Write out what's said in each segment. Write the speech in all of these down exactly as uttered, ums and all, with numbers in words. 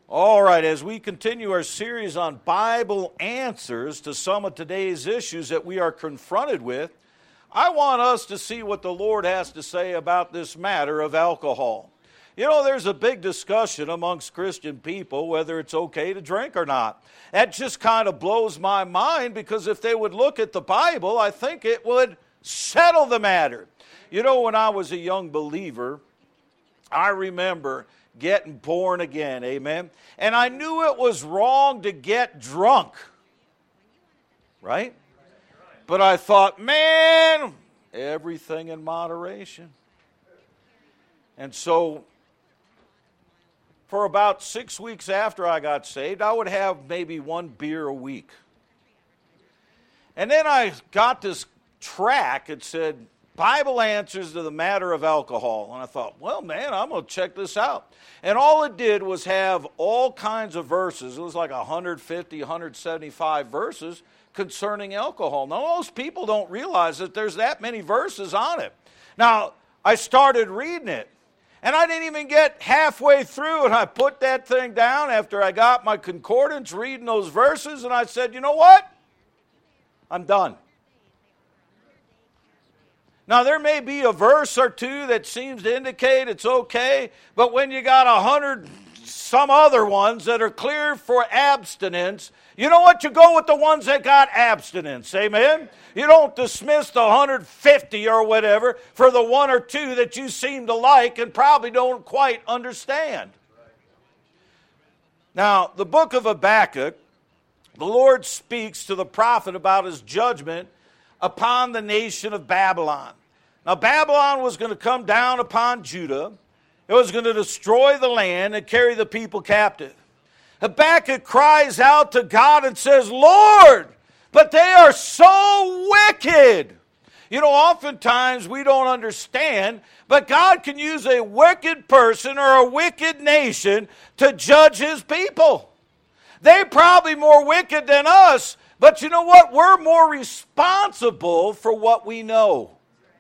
All right, as we continue our series on Bible answers to some of today's issues that we are confronted with, I want us to see what the Lord has to say about this matter of alcohol. You know, there's a big discussion amongst Christian people whether it's okay to drink or not. That just kind of blows my mind, because if they would look at the Bible, I think it would settle the matter. You know, when I was a young believer, I remember getting born again, amen? And I knew it was wrong to get drunk, right? But I thought, man, everything in moderation. And so, for about six weeks after I got saved, I would have maybe one beer a week. And then I got this tract that said, Bible answers to the matter of alcohol. And I thought, well, man, I'm going to check this out. And all it did was have all kinds of verses. It was like one hundred fifty, one hundred seventy-five verses concerning alcohol. Now, most people don't realize that there's that many verses on it. Now, I started reading it, and I didn't even get halfway through, and I put that thing down after I got my concordance, reading those verses, and I said, you know what? I'm done. Now, there may be a verse or two that seems to indicate it's okay, but when you got a hundred some other ones that are clear for abstinence, you know what? You go with the ones that got abstinence, amen? You don't dismiss the one hundred fifty or whatever for the one or two that you seem to like and probably don't quite understand. Now, the book of Habakkuk, the Lord speaks to the prophet about his judgment upon the nation of Babylon. Now, Babylon was going to come down upon Judah. It was going to destroy the land and carry the people captive. Habakkuk cries out to God and says, Lord, but they are so wicked. You know, oftentimes we don't understand, but God can use a wicked person or a wicked nation to judge his people. They're probably more wicked than us, but you know what? We're more responsible for what we know.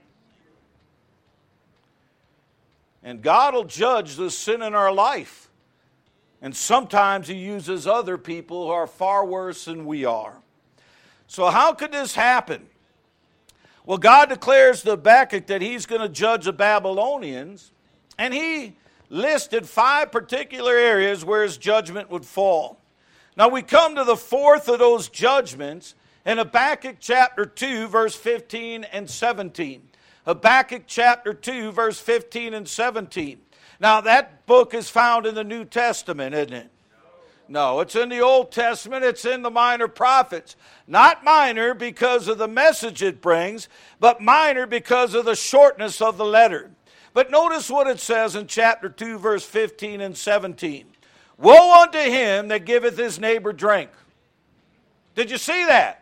And God will judge the sin in our life. And sometimes he uses other people who are far worse than we are. So how could this happen? Well, God declares to Habakkuk that he's going to judge the Babylonians. And he listed five particular areas where his judgment would fall. Now we come to the fourth of those judgments in Habakkuk chapter two, verse fifteen and seventeen. Habakkuk chapter two, verse fifteen and seventeen. Now that book is found in the New Testament, isn't it? No, it's in the Old Testament. It's in the minor prophets. Not minor because of the message it brings, but minor because of the shortness of the letter. But notice what it says in chapter two, verse fifteen and seventeen. Woe unto him that giveth his neighbor drink. Did you see that?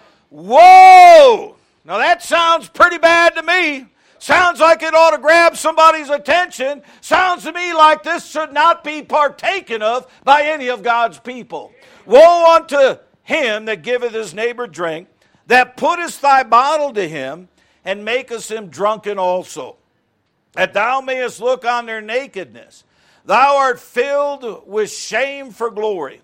Woe! Now that sounds pretty bad to me. Sounds like it ought to grab somebody's attention. Sounds to me like this should not be partaken of by any of God's people. Woe unto him that giveth his neighbor drink, that puttest thy bottle to him, and makest him drunken also, that thou mayest look on their nakedness. Thou art filled with shame for glory.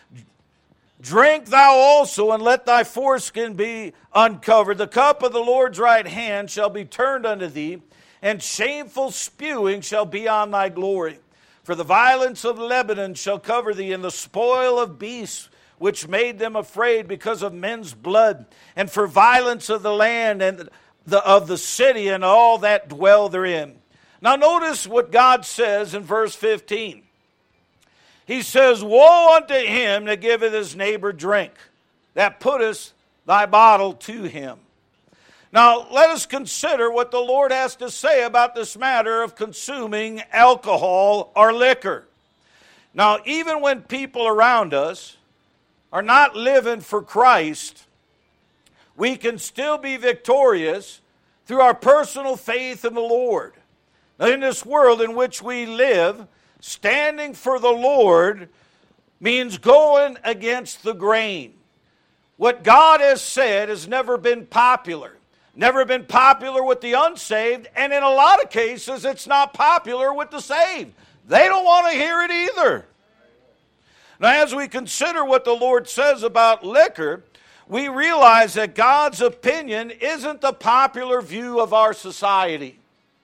Drink thou also, and let thy foreskin be uncovered. The cup of the Lord's right hand shall be turned unto thee, and shameful spewing shall be on thy glory. For the violence of Lebanon shall cover thee, and the spoil of beasts which made them afraid because of men's blood, and for violence of the land and the, of the city and all that dwell therein. Now notice what God says in verse fifteen. He says, woe unto him that giveth his neighbor drink, that puttest thy bottle to him. Now, let us consider what the Lord has to say about this matter of consuming alcohol or liquor. Now, even when people around us are not living for Christ, we can still be victorious through our personal faith in the Lord. Now, in this world in which we live, standing for the Lord means going against the grain. What God has said has never been popular. Never been popular with the unsaved, and in a lot of cases, it's not popular with the saved. They don't want to hear it either. Now, as we consider what the Lord says about liquor, we realize that God's opinion isn't the popular view of our society.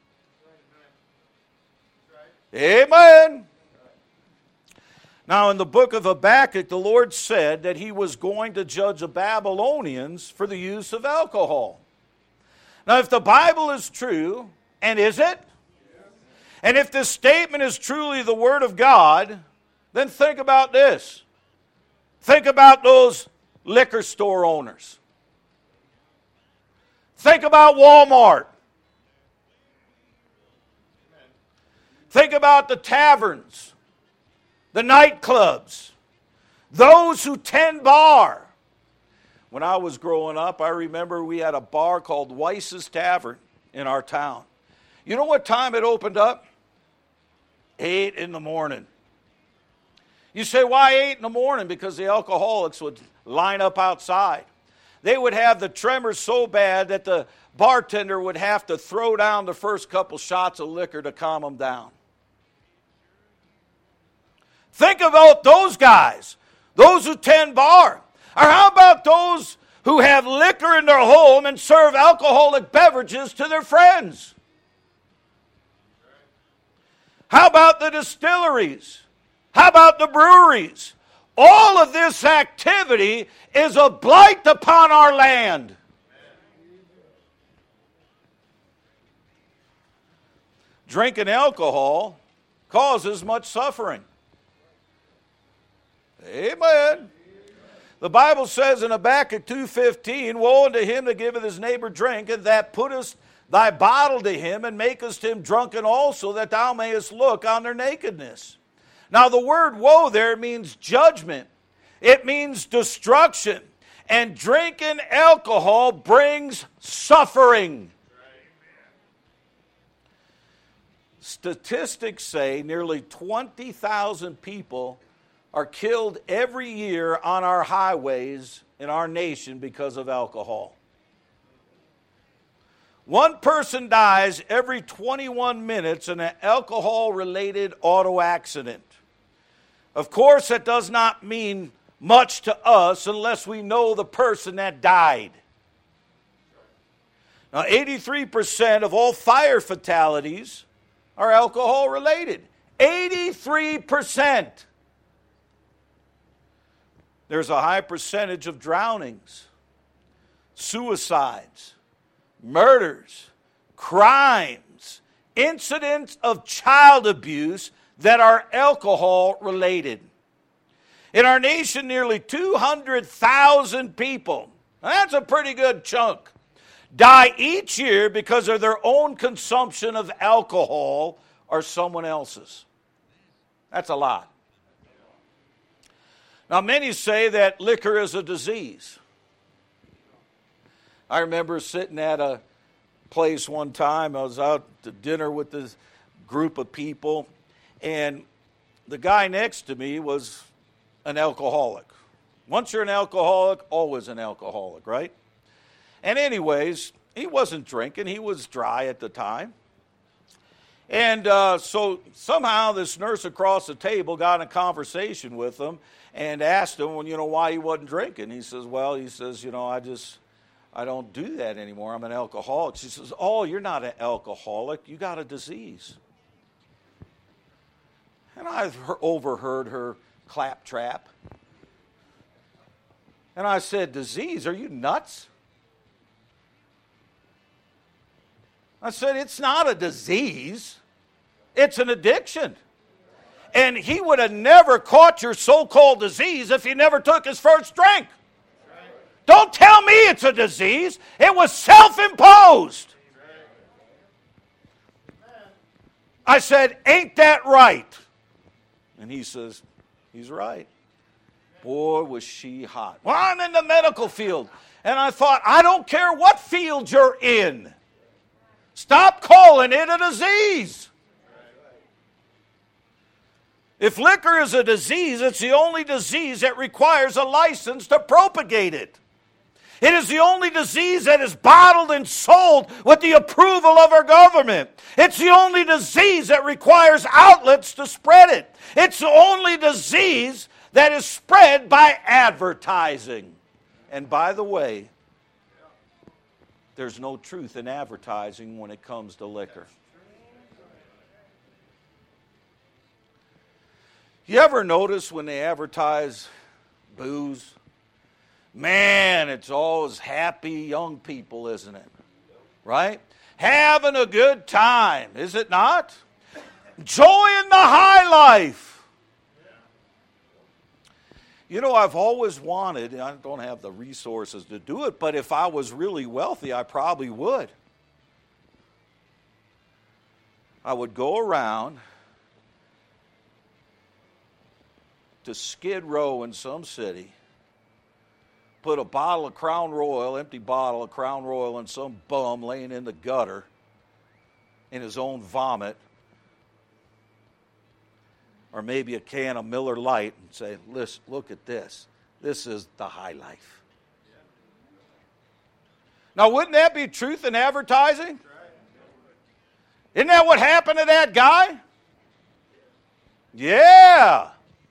Amen. Now, in the book of Habakkuk, the Lord said that he was going to judge the Babylonians for the use of alcohol. Now, if the Bible is true, and is it? And if this statement is truly the Word of God, then think about this. Think about those liquor store owners. Think about Walmart. Think about the taverns, the nightclubs, those who tend bar. When I was growing up, I remember we had a bar called Weiss's Tavern in our town. You know what time it opened up? Eight in the morning. You say, why eight in the morning? Because the alcoholics would line up outside. They would have the tremors so bad that the bartender would have to throw down the first couple shots of liquor to calm them down. Think about those guys, those who tend bar. Or how about those who have liquor in their home and serve alcoholic beverages to their friends? How about the distilleries? How about the breweries? All of this activity is a blight upon our land. Drinking alcohol causes much suffering. Amen. The Bible says in Habakkuk two fifteen, woe unto him that giveth his neighbor drink, and that puttest thy bottle to him, and makest him drunken also, that thou mayest look on their nakedness. Now the word woe there means judgment. It means destruction. And drinking alcohol brings suffering. Statistics say nearly twenty thousand people are killed every year on our highways in our nation because of alcohol. One person dies every twenty-one minutes in an alcohol-related auto accident. Of course, that does not mean much to us unless we know the person that died. Now, eighty-three percent of all fire fatalities are alcohol-related. eighty-three percent. There's a high percentage of drownings, suicides, murders, crimes, incidents of child abuse that are alcohol-related. In our nation, nearly two hundred thousand people, that's a pretty good chunk, die each year because of their own consumption of alcohol or someone else's. That's a lot. Now, many say that liquor is a disease. I remember sitting at a place one time. I was out to dinner with this group of people, and the guy next to me was an alcoholic. Once you're an alcoholic, always an alcoholic, right? And anyways, he wasn't drinking. He was dry at the time. And uh, so somehow this nurse across the table got in a conversation with him and asked him, well, you know, why he wasn't drinking. He says, well, he says, you know, I just, I don't do that anymore. I'm an alcoholic. She says, oh, you're not an alcoholic. You got a disease. And I overheard her claptrap. And I said, disease? Are you nuts? I said, it's not a disease. It's an addiction. And he would have never caught your so-called disease if he never took his first drink. Don't tell me it's a disease. It was self-imposed. I said, ain't that right? And he says, he's right. Boy, was she hot. Well, I'm in the medical field. And I thought, I don't care what field you're in. Stop calling it a disease. If liquor is a disease, it's the only disease that requires a license to propagate it. It is the only disease that is bottled and sold with the approval of our government. It's the only disease that requires outlets to spread it. It's the only disease that is spread by advertising. And by the way, there's no truth in advertising when it comes to liquor. You ever notice when they advertise booze? Man, it's always happy young people, isn't it? Right? Having a good time, is it not? Enjoying the high life. You know, I've always wanted, and I don't have the resources to do it, but if I was really wealthy, I probably would. I would go around to Skid Row in some city, put a bottle of Crown Royal, empty bottle of Crown Royal in some bum laying in the gutter in his own vomit, or maybe a can of Miller Lite, and say, listen, look at this. This is the high life. Now, wouldn't that be truth in advertising? Isn't that what happened to that guy? Yeah.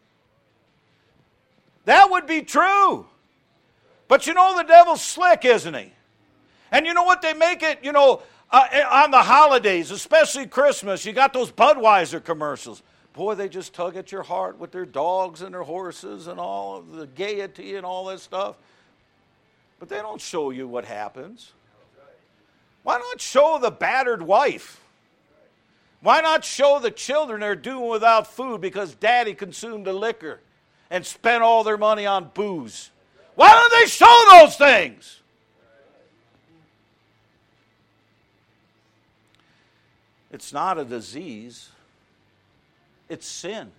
That would be true. But you know the devil's slick, isn't he? And you know what they make it, you know, uh, on the holidays, especially Christmas, you got those Budweiser commercials. Boy, they just tug at your heart with their dogs and their horses and all of the gaiety and all that stuff. But they don't show you what happens. Why not show the battered wife? Why not show the children they're doing without food because daddy consumed the liquor and spent all their money on booze? Why don't they show those things? It's not a disease. It's sin.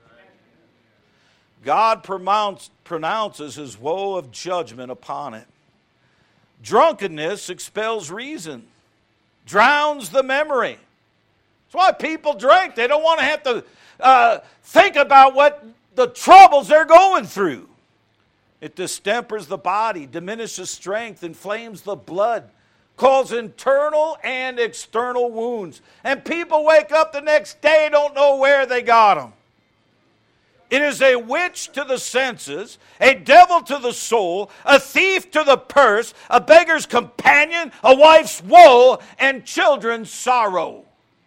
God pronounce, pronounces his woe of judgment upon it. Drunkenness expels reason, drowns the memory. That's why people drink. They don't want to have to uh, think about what the troubles they're going through. It distempers the body, diminishes strength, inflames the blood, causes internal and external wounds. And people wake up the next day, don't know where they got them. It is a witch to the senses, a devil to the soul, a thief to the purse, a beggar's companion, a wife's woe, and children's sorrow.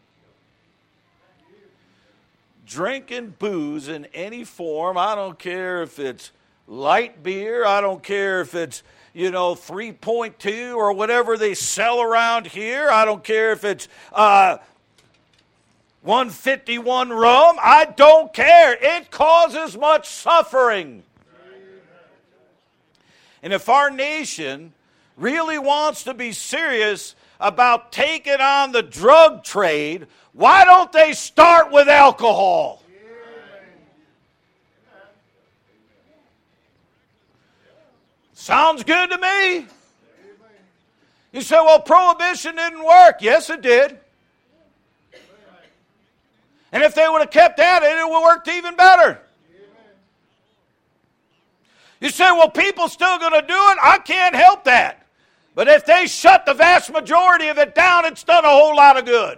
Drinking booze in any form, I don't care if it's light beer, I don't care if it's, you know, three point two or whatever they sell around here. I don't care if it's uh, one fifty-one rum. I don't care. It causes much suffering. And if our nation really wants to be serious about taking on the drug trade, why don't they start with alcohol? Sounds good to me. You say, well, prohibition didn't work. Yes, it did. And if they would have kept at it, it would have worked even better. You say, well, people still going to do it? I can't help that. But if they shut the vast majority of it down, it's done a whole lot of good.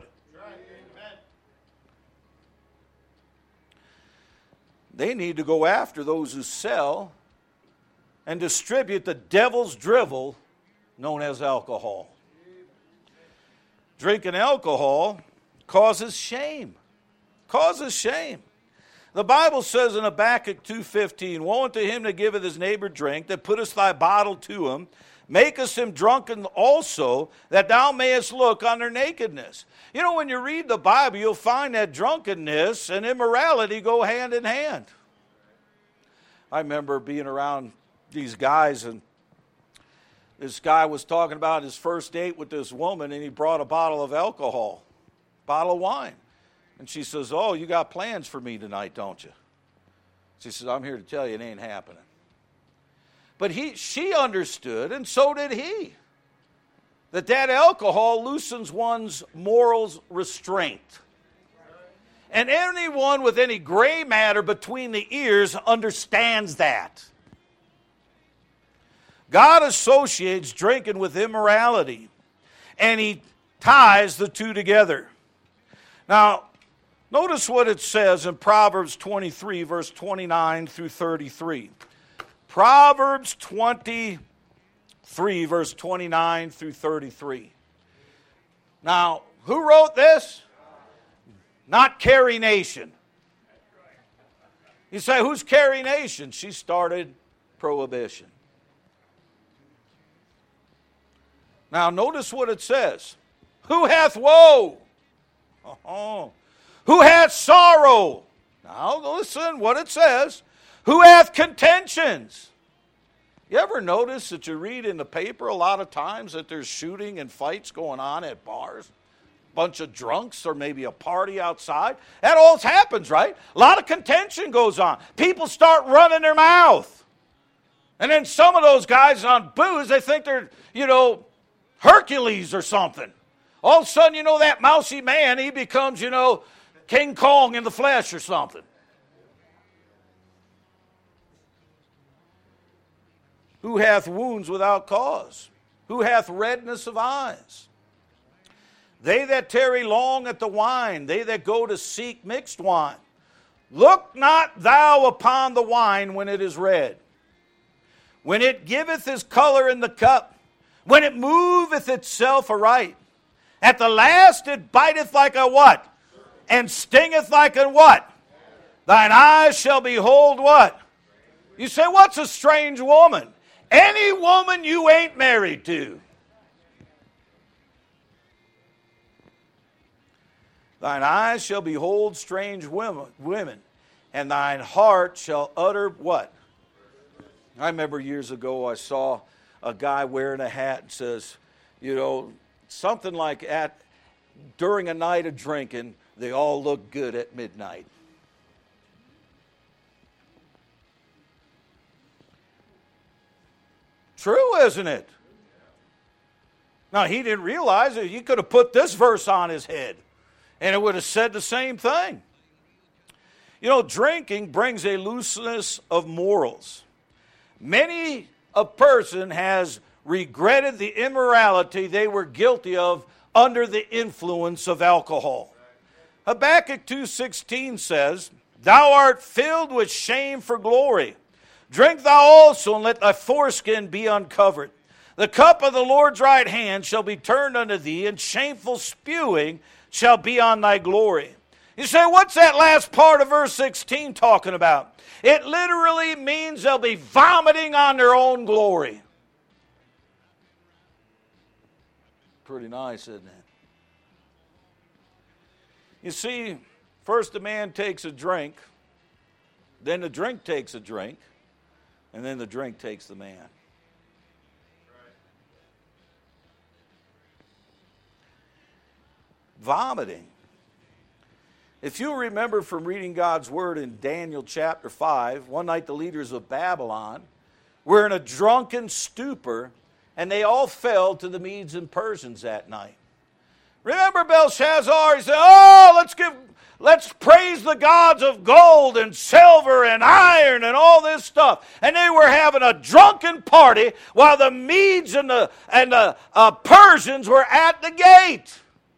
They need to go after those who sell and distribute the devil's drivel known as alcohol. Drinking alcohol causes shame. Causes shame. The Bible says in Habakkuk two fifteen, woe unto him that giveth his neighbor drink, that putteth thy bottle to him, makest him drunken also, that thou mayest look on their nakedness. You know, when you read the Bible, you'll find that drunkenness and immorality go hand in hand. I remember being around these guys, and this guy was talking about his first date with this woman, and he brought a bottle of alcohol, bottle of wine. And she says, oh, you got plans for me tonight, don't you? She says, I'm here to tell you it ain't happening. But he, she understood, and so did he, that that alcohol loosens one's morals restraint. And anyone with any gray matter between the ears understands that. God associates drinking with immorality, and he ties the two together. Now, Notice what it says in Proverbs twenty-three, verse twenty-nine through thirty-three. Proverbs twenty-three, verse twenty-nine through thirty-three. Now, who wrote this? Not Carrie Nation. You say, who's Carrie Nation? She started prohibition. Now, notice what it says. Who hath woe? Oh. Who hath sorrow? Now, listen what it says. Who hath contentions? You ever notice that you read in the paper a lot of times that there's shooting and fights going on at bars? Bunch of drunks or maybe a party outside. That all happens, right? A lot of contention goes on. People start running their mouth. And then some of those guys on booze, they think they're, you know, Hercules or something. All of a sudden, you know, that mousy man, he becomes, you know, King Kong in the flesh or something. Who hath wounds without cause? Who hath redness of eyes? They that tarry long at the wine, they that go to seek mixed wine. Look not thou upon the wine when it is red, when it giveth his color in the cup, when it moveth itself aright. At the last it biteth like a what? And stingeth like a what? Thine eyes shall behold what? You say, what's a strange woman? Any woman you ain't married to. Thine eyes shall behold strange women, women, and thine heart shall utter what? I remember years ago I saw a guy wearing a hat and says, you know, something like at during a night of drinking, they all look good at midnight. True, isn't it? Now, he didn't realize it. He could have put this verse on his head, and it would have said the same thing. You know, drinking brings a looseness of morals. Many a person has regretted the immorality they were guilty of under the influence of alcohol. Habakkuk two sixteen says, Thou art filled with shame for glory. Drink thou also, and let thy foreskin be uncovered. The cup of the Lord's right hand shall be turned unto thee, and shameful spewing shall be on thy glory. You say, what's that last part of verse sixteen talking about? It literally means they'll be vomiting on their own glory. Pretty nice, isn't it? You see, first the man takes a drink, then the drink takes a drink, and then the drink takes the man. Vomiting. If you remember from reading God's Word in Daniel chapter five, one night the leaders of Babylon were in a drunken stupor, and they all fell to the Medes and Persians that night. Remember Belshazzar? He said, oh, let's give, let's praise the gods of gold and silver and iron and all this stuff. And they were having a drunken party while the Medes and the, and the uh, Persians were at the gate.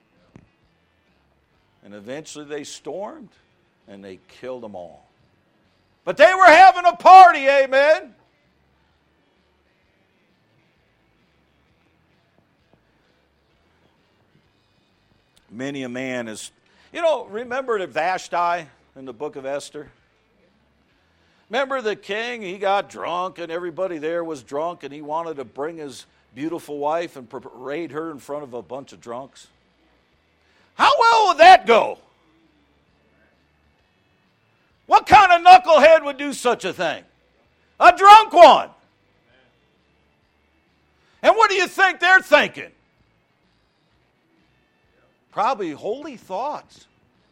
And eventually they stormed and they killed them all. But they were having a party, amen? Many a man is, you know, remember the Vashti in the book of Esther? Remember the king, he got drunk and everybody there was drunk and he wanted to bring his beautiful wife and parade her in front of a bunch of drunks? How well would that go? What kind of knucklehead would do such a thing? A drunk one. And what do you think they're thinking? Probably holy thoughts.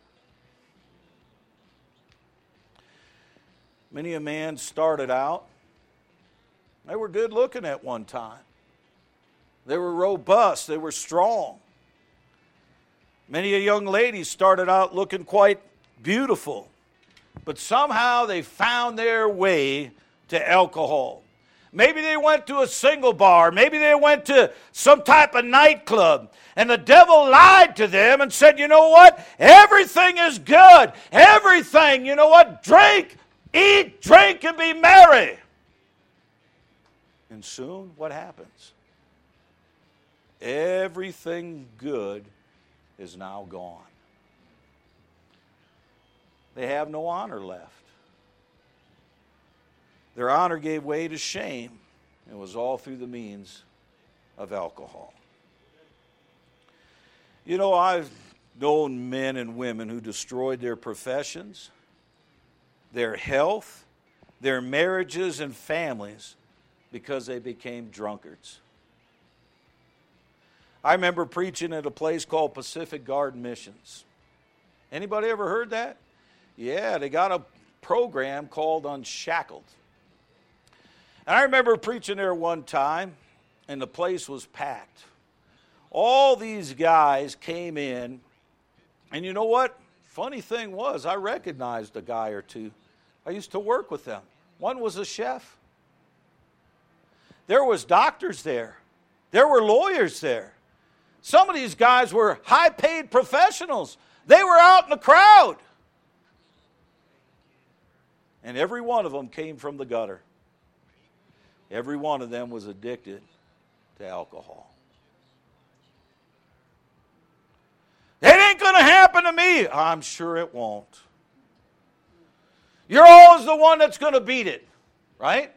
Many a man started out. They were good looking at one time. They were robust. They were strong. Many a young lady started out looking quite beautiful. But somehow they found their way to alcohol. Maybe they went to a single bar. Maybe they went to some type of nightclub. And the devil lied to them and said, you know what? Everything is good. Everything, you know what? Drink, eat, drink, and be merry. And soon, what happens? Everything good is now gone. They have no honor left. Their honor gave way to shame. It was all through the means of alcohol. You know, I've known men and women who destroyed their professions, their health, their marriages and families because they became drunkards. I remember preaching at a place called Pacific Garden Missions. Anybody ever heard that? Yeah, they got a program called Unshackled. And I remember preaching there one time, and the place was packed. All these guys came in, and you know what? Funny thing was, I recognized a guy or two. I used to work with them. One was a chef. There was doctors there. There were lawyers there. Some of these guys were high-paid professionals. They were out in the crowd. And every one of them came from the gutter. Every one of them was addicted to alcohol. It ain't going to happen to me. I'm sure it won't. You're always the one that's going to beat it, right?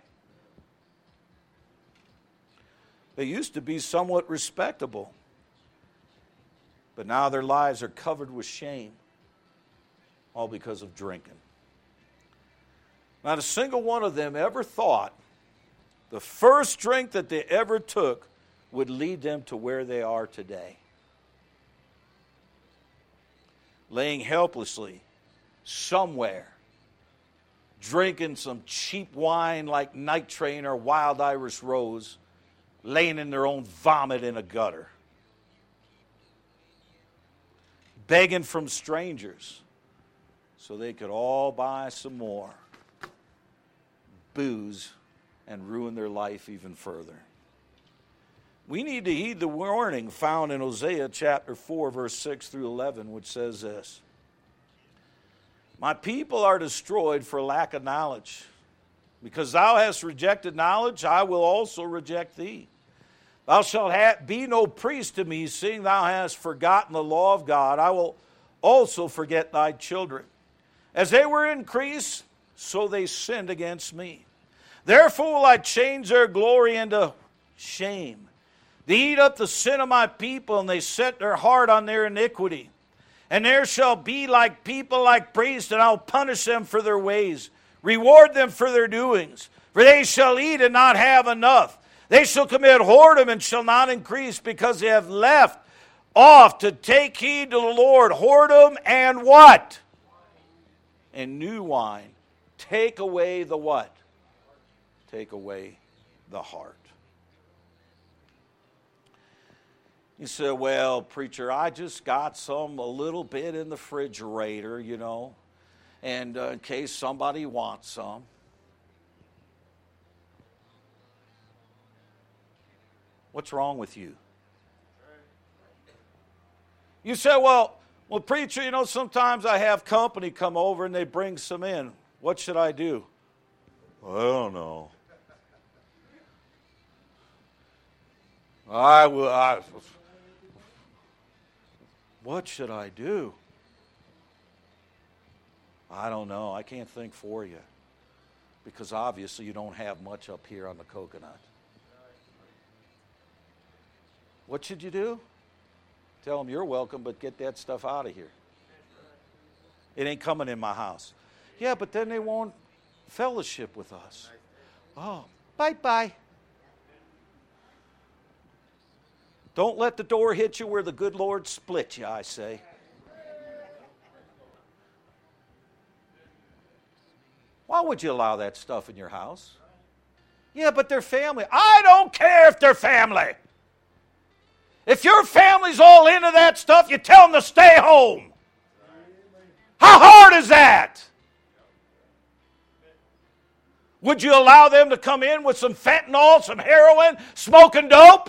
They used to be somewhat respectable. But now their lives are covered with shame, all because of drinking. Not a single one of them ever thought the first drink that they ever took would lead them to where they are today. Laying helplessly somewhere, drinking some cheap wine like Night Train or Wild Irish Rose, laying in their own vomit in a gutter. Begging from strangers so they could all buy some more booze and ruin their life even further. We need to heed the warning found in Hosea chapter four, verse six through eleven, which says this: My people are destroyed for lack of knowledge. Because thou hast rejected knowledge, I will also reject thee. Thou shalt ha- be no priest to me, seeing thou hast forgotten the law of God. I will also forget thy children. As they were increased, so they sinned against me. Therefore will I change their glory into shame. They eat up the sin of my people, and they set their heart on their iniquity. And there shall be like people, like priests, and I'll punish them for their ways, reward them for their doings. For they shall eat and not have enough. They shall commit whoredom and shall not increase, because they have left off to take heed to the Lord. Whoredom and what? And new wine. Take away the what? Take away the heart. You say, well, preacher, I just got some a little bit in the refrigerator, you know, and uh, in case somebody wants some. What's wrong with you? You say, well, well, preacher, you know, sometimes I have company come over and they bring some in. What should I do? Well, I don't know. I will. I, what should I do? I don't know. I can't think for you. Because obviously you don't have much up here on the coconut. What should you do? Tell them you're welcome, but get that stuff out of here. It ain't coming in my house. Yeah, but then they won't fellowship with us. Oh, bye-bye. Don't let the door hit you where the good Lord split you, I say. Why would you allow that stuff in your house? Yeah, but they're family. I don't care if they're family. If your family's all into that stuff, you tell them to stay home. How hard is that? Would you allow them to come in with some fentanyl, some heroin, smoking dope?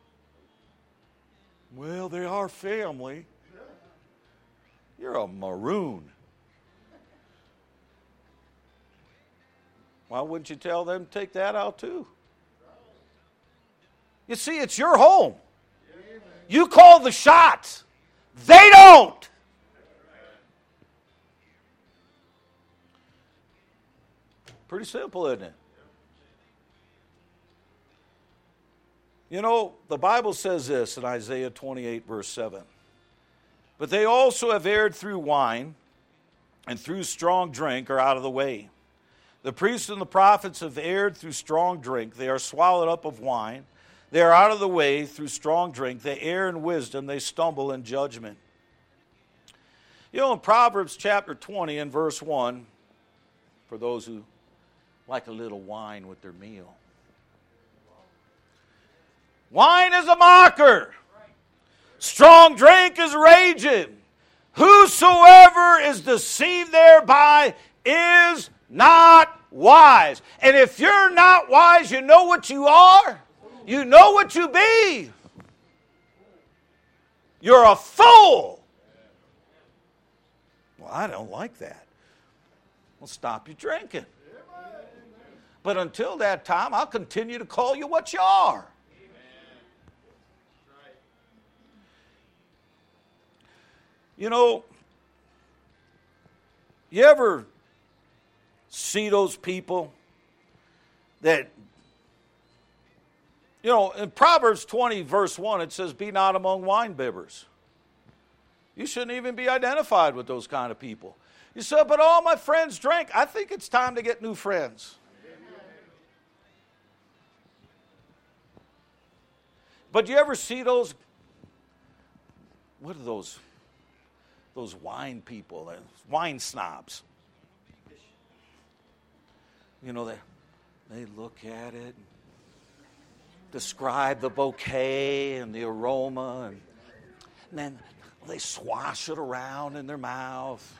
Well, they are family. You're a maroon. Why wouldn't you tell them to take that out too? You see, it's your home. You call the shots. They don't. Pretty simple, isn't it? You know, the Bible says this in Isaiah twenty-eight, verse seven. But they also have erred through wine, and through strong drink are out of the way. The priests and the prophets have erred through strong drink. They are swallowed up of wine. They are out of the way through strong drink. They err in wisdom. They stumble in judgment. You know, in Proverbs chapter twenty and verse one, for those who like a little wine with their meal. Wine is a mocker. Strong drink is raging. Whosoever is deceived thereby is not wise. And if you're not wise, you know what you are. You know what you be. You're a fool. Well, I don't like that. Well, stop your drinking. But until that time, I'll continue to call you what you are. You know, you ever see those people that, you know, in Proverbs twenty, verse one, it says, be not among winebibbers. You shouldn't even be identified with those kind of people. You say, but all my friends drink. I think it's time to get new friends. But you ever see those, what are those, those wine people, wine snobs? You know, they, they look at it, describe the bouquet and the aroma, and, and then they swash it around in their mouth.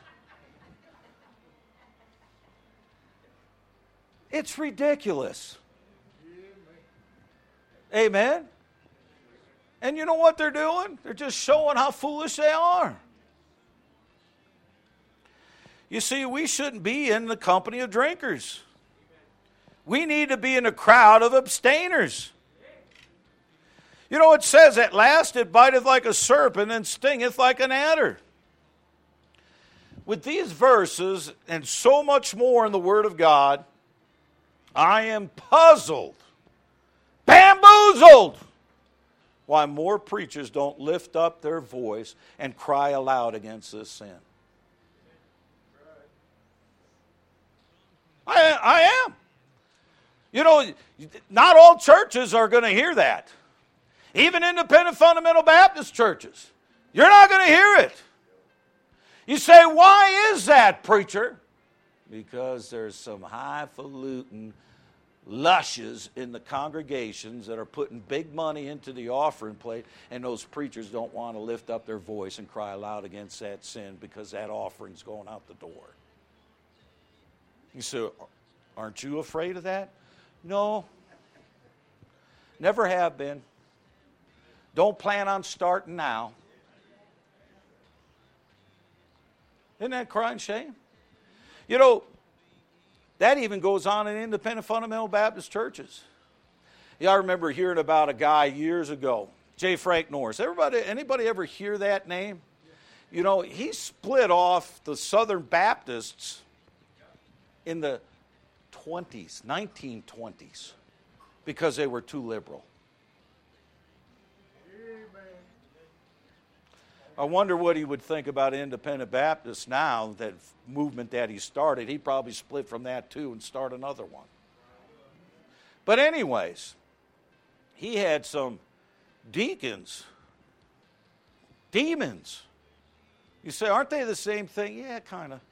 It's ridiculous. Amen? And you know what they're doing? They're just showing how foolish they are. You see, we shouldn't be in the company of drinkers. We need to be in a crowd of abstainers. You know, it says, at last it biteth like a serpent and stingeth like an adder. With these verses and so much more in the Word of God, I am puzzled, bamboozled, why more preachers don't lift up their voice and cry aloud against this sin. I, I am. You know, not all churches are going to hear that. Even independent fundamental Baptist churches. You're not going to hear it. You say, why is that, preacher? Because there's some highfalutin lushes in the congregations that are putting big money into the offering plate, and those preachers don't want to lift up their voice and cry aloud against that sin because that offering's going out the door. You say, aren't you afraid of that? No. Never have been. Don't plan on starting now. Isn't that crying shame? You know, that even goes on in independent fundamental Baptist churches. Yeah, I remember hearing about a guy years ago, J. Frank Norris. Everybody, anybody ever hear that name? You know, he split off the Southern Baptists in the twenties, nineteen twenties, because they were too liberal. I wonder what he would think about independent Baptists now, that movement that he started. He'd probably split from that too and start another one. But anyways, he had some deacons, demons. You say, aren't they the same thing? Yeah, kind of.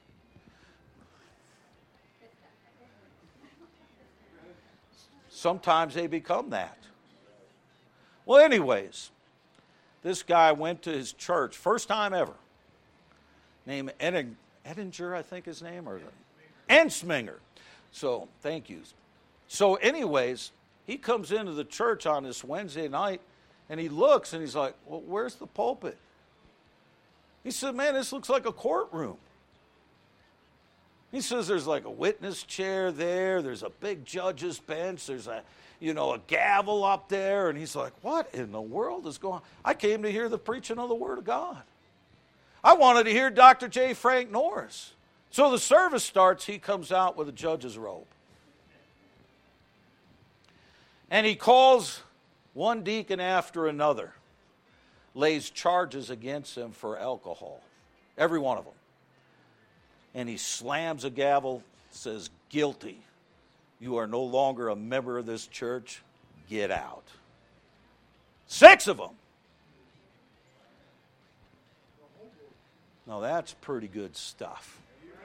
Sometimes they become that. Well, anyways, this guy went to his church, first time ever, named Edinger, I think his name, or Ensminger. So, thank you. So, anyways, he comes into the church on this Wednesday night, and he looks, and he's like, well, where's the pulpit? He said, man, this looks like a courtroom. He says there's like a witness chair there. There's a big judge's bench. There's a, you know, a gavel up there. And he's like, what in the world is going on? I came to hear the preaching of the Word of God. I wanted to hear Doctor J. Frank Norris. So the service starts. He comes out with a judge's robe. And he calls one deacon after another, lays charges against him for alcohol. Every one of them. And he slams a gavel, says, guilty. You are no longer a member of this church. Get out. Six of them. Now that's pretty good stuff.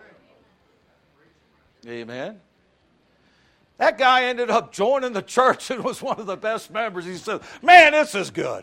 Amen. That guy ended up joining the church and was one of the best members. He said, man, this is good.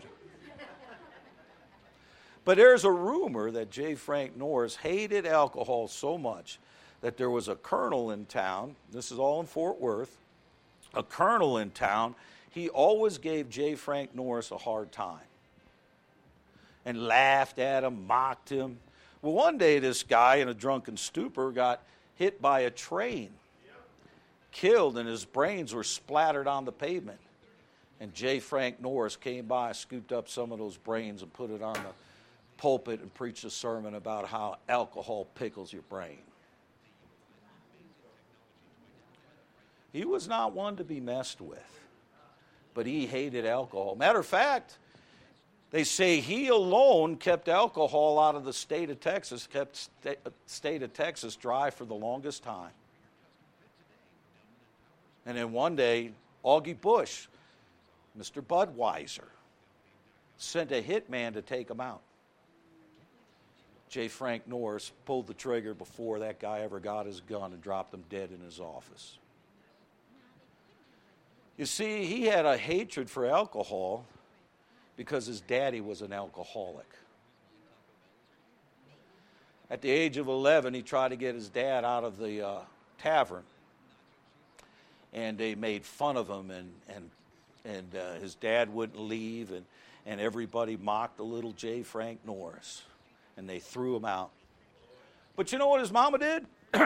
But there's a rumor that J. Frank Norris hated alcohol so much that there was a colonel in town, this is all in Fort Worth, a colonel in town, he always gave J. Frank Norris a hard time and laughed at him, mocked him. Well, one day this guy in a drunken stupor got hit by a train, killed, and his brains were splattered on the pavement. And J. Frank Norris came by, scooped up some of those brains and put it on the pulpit and preached a sermon about how alcohol pickles your brain. He was not one to be messed with, but he hated alcohol. Matter of fact, they say he alone kept alcohol out of the state of Texas, kept the state of Texas dry for the longest time. And then one day, Augie Bush, Mister Budweiser, sent a hitman to take him out. J. Frank Norris pulled the trigger before that guy ever got his gun and dropped him dead in his office. You see, he had a hatred for alcohol because his daddy was an alcoholic. At the age of eleven, he tried to get his dad out of the uh, tavern. And they made fun of him, and, and, and uh, his dad wouldn't leave, and, and everybody mocked the little J. Frank Norris. And they threw him out. But you know what his mama did?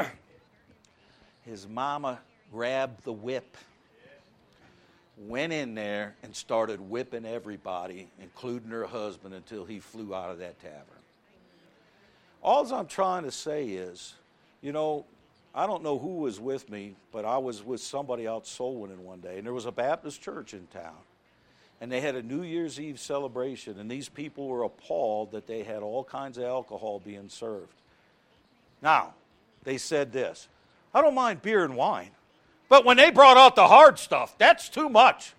His mama grabbed the whip, went in there, and started whipping everybody, including her husband, until he flew out of that tavern. All I'm trying to say is, you know, I don't know who was with me, but I was with somebody out soul winning one day, and there was a Baptist church in town. And they had a New Year's Eve celebration, and these people were appalled that they had all kinds of alcohol being served. Now, they said this, I don't mind beer and wine, but when they brought out the hard stuff, that's too much.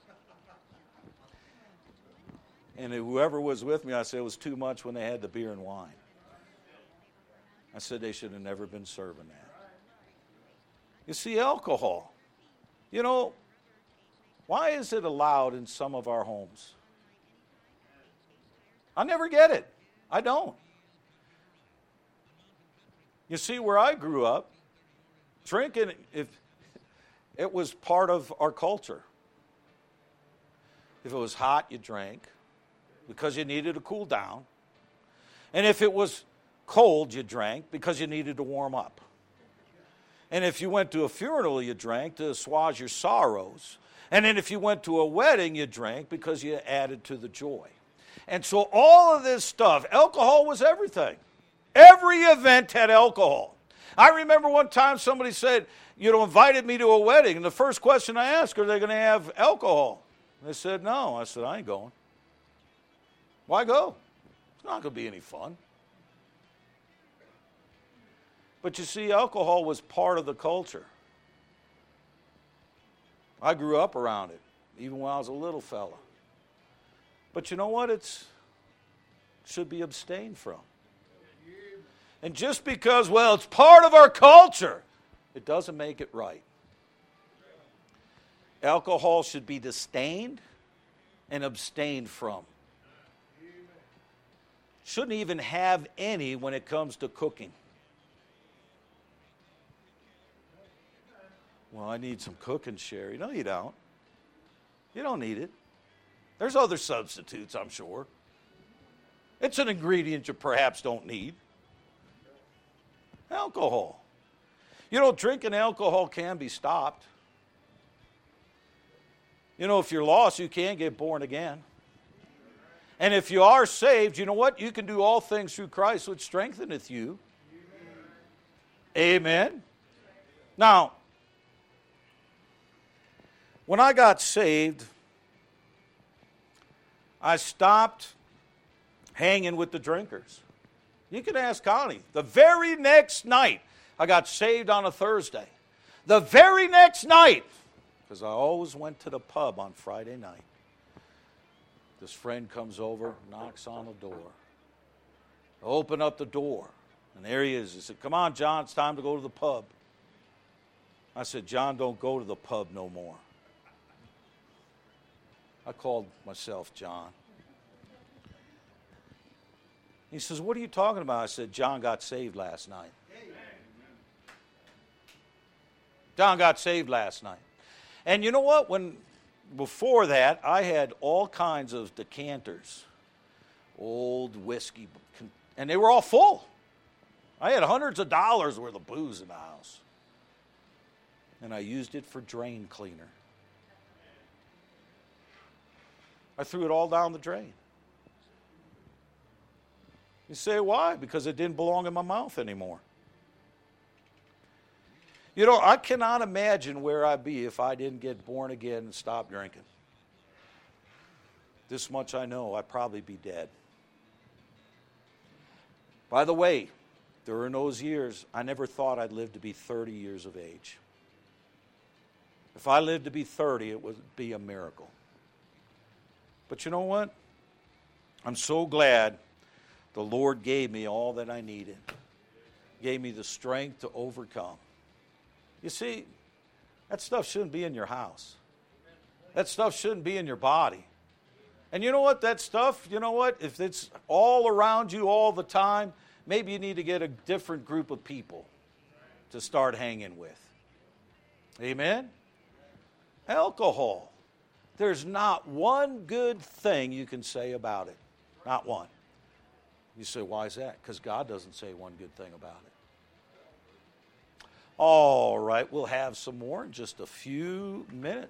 And whoever was with me, I said it was too much when they had the beer and wine. I said they should have never been serving that. You see, alcohol, you know, why is it allowed in some of our homes? I never get it. I don't. You see, where I grew up, drinking, if it was part of our culture. If it was hot, you drank because you needed to cool down. And if it was cold, you drank because you needed to warm up. And if you went to a funeral, you drank to assuage your sorrows. And then if you went to a wedding, you drank because you added to the joy. And so all of this stuff, alcohol was everything. Every event had alcohol. I remember one time somebody said, you know, invited me to a wedding, and the first question I asked, are they going to have alcohol? And they said, no. I said, I ain't going. Why go? It's not going to be any fun. But you see, alcohol was part of the culture. I grew up around it, even when I was a little fella. But you know what? It's should be abstained from. And just because, well, it's part of our culture, it doesn't make it right. Alcohol should be disdained and abstained from. Shouldn't even have any when it comes to cooking. Well, I need some cooking sherry. No, you don't. You don't need it. There's other substitutes, I'm sure. It's an ingredient you perhaps don't need. Alcohol. You know, drinking alcohol can be stopped. You know, if you're lost, you can get born again. And if you are saved, you know what? You can do all things through Christ, which strengtheneth you. Amen. Amen. Now, when I got saved, I stopped hanging with the drinkers. You can ask Connie. The very next night, I got saved on a Thursday. The very next night, because I always went to the pub on Friday night. This friend comes over, knocks on the door. I open up the door, and there he is. He said, "Come on, John, it's time to go to the pub." I said, "John, don't go to the pub no more." I called myself John. He says, "What are you talking about?" I said, "John got saved last night." John got saved last night. And you know what? When before that, I had all kinds of decanters, old whiskey, and they were all full. I had hundreds of dollars worth of booze in the house. And I used it for drain cleaner. I threw it all down the drain. You say, why? Because it didn't belong in my mouth anymore. You know, I cannot imagine where I'd be if I didn't get born again and stop drinking. This much I know, I'd probably be dead. By the way, during those years, I never thought I'd live to be thirty years of age. If I lived to be thirty, it would be a miracle. But you know what? I'm so glad the Lord gave me all that I needed. Gave me the strength to overcome. You see, that stuff shouldn't be in your house. That stuff shouldn't be in your body. And you know what? That stuff, you know what? If it's all around you all the time, maybe you need to get a different group of people to start hanging with. Amen? Alcohol. There's not one good thing you can say about it. Not one. You say, why is that? Because God doesn't say one good thing about it. All right, we'll have some more in just a few minutes.